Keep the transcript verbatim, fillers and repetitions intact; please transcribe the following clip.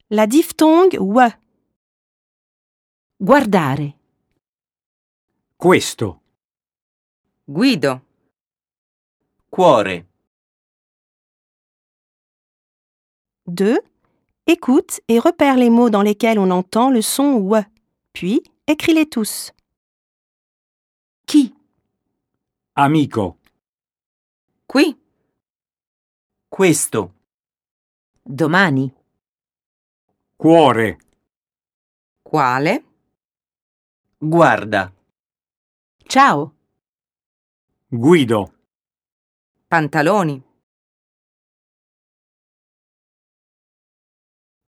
La diftongue W. Guardare. Questo. Guido. Cuore. deux. Écoute et repère les mots dans lesquels on entend le son W, puis écris-les tous. Chi? Amico. Qui. Questo. Domani. Cuore. Quale. Guarda. Ciao. Guido. Pantaloni.